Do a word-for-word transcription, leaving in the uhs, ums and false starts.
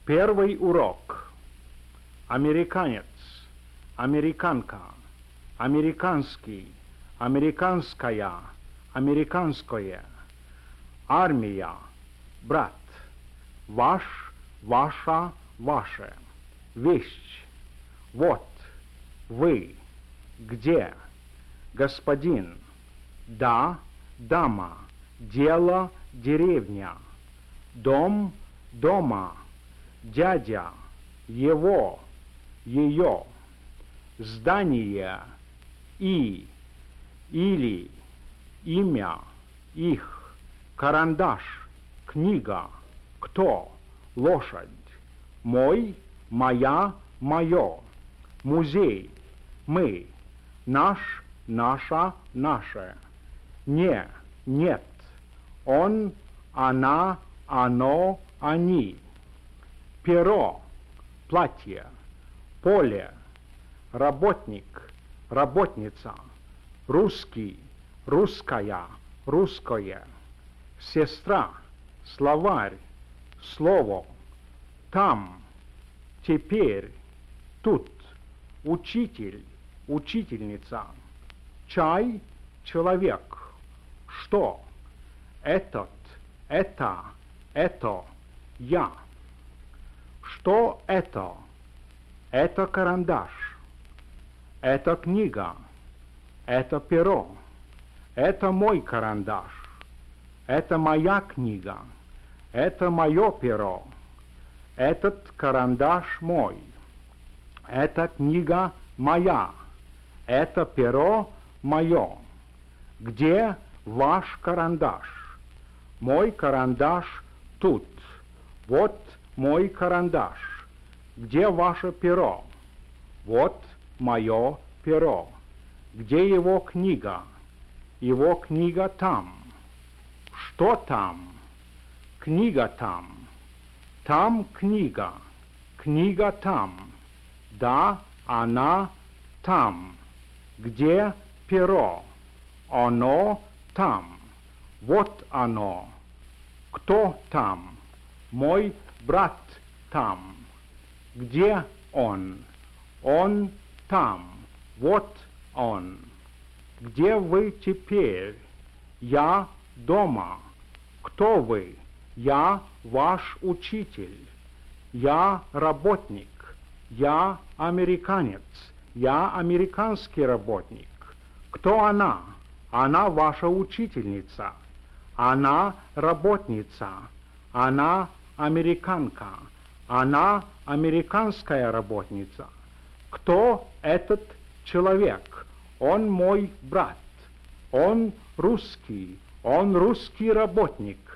Первый урок. Американец, американка, американский, американская, американское. Армия, брат. Ваш, ваша, ваше. Вещь. Вот. Вы. Где? Господин. Да, дама. Дело, деревня. Дом, дома. Дядя, его, ее. Здание, и, или, имя, их. Карандаш, книга, кто, лошадь. Мой, моя, мое. Музей, мы. Наш, наша, наше. Не, нет. Он, она, оно, они. Перо, платье. Поле, работник, работница. Русский, русская, русское. Сестра, словарь, слово. Там, теперь, тут. Учитель, учительница. Чай, человек. Что? Этот, это, это, я. Что это? Это карандаш. Это книга. Это перо. Это мой карандаш. Это моя книга. Это мое перо. Этот карандаш мой. Эта книга моя. Это перо мое. Где ваш карандаш? Мой карандаш тут. Вот мой карандаш. Где ваше перо? Вот мое перо. Где его книга? Его книга там. Что там? Книга там. Там книга. Книга там. Да, она там. Где перо? Оно там. Вот оно. Кто там? Мой брат там. Где он? Он там. Вот он. Где вы теперь? Я дома. Кто вы? Я ваш учитель. Я работник. Я американец. Я американский работник. Кто она? Она ваша учительница. Она работница. Она американка. Она американская работница. Кто этот человек? Он мой брат. Он русский. Он русский работник.